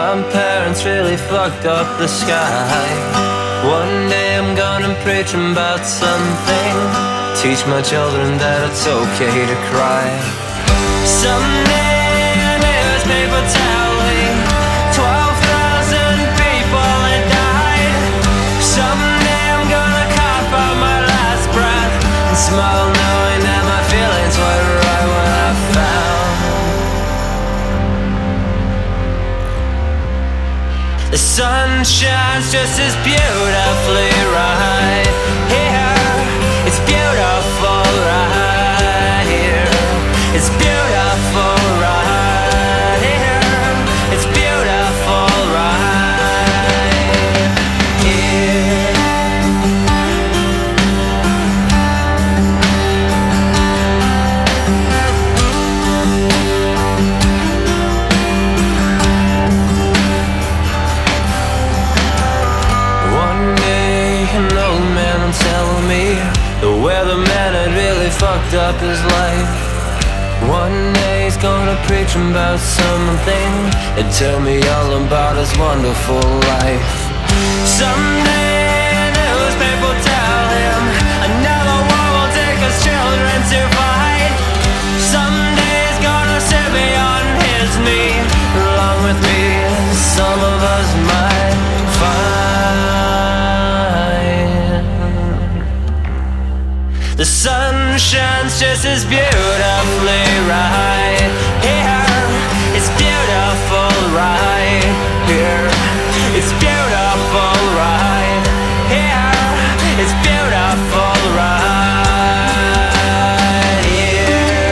My parents really fucked up the sky. One day I'm gonna preach about something, teach my children that it's okay to cry. Someday a newspaper telling 12,000 people had died. Someday I'm gonna cough out my last breath and smile knowing that my feelings were right when I found the sun shines just as beautifully right here. It's beautiful right here. It's beautiful right here. It's beautiful right here. One day an old man will tell me the weatherman had really fucked up his life. One day he's gonna preach about something and tell me all about his wonderful life. Someday a newspaper will tell him another war will take his children to fight. Someday he's gonna sit me on his knee, along with me some of us might find. The sun shines just as beautifully right here. It's beautiful right here. It's beautiful right here. It's beautiful right here.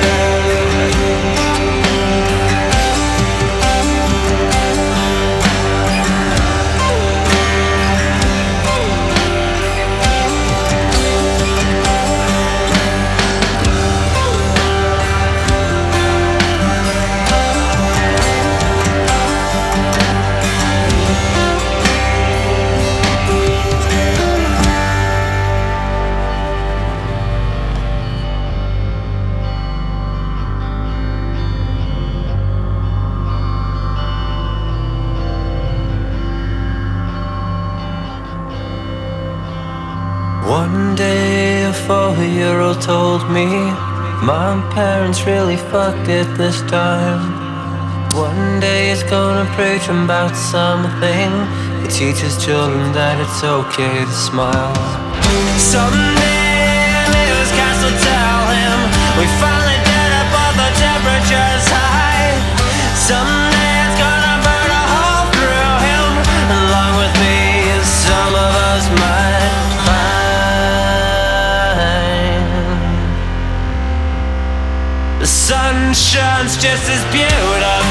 One day a 4-year-old told me my parents really fucked it this time. One day he's gonna preach about something, he teaches children that it's okay to smile. Someday a newscast will tell him we finally did it but the temperature's high. Someday it's gonna burn a hole through him, along with me some of us might find. The sun shines just as beautiful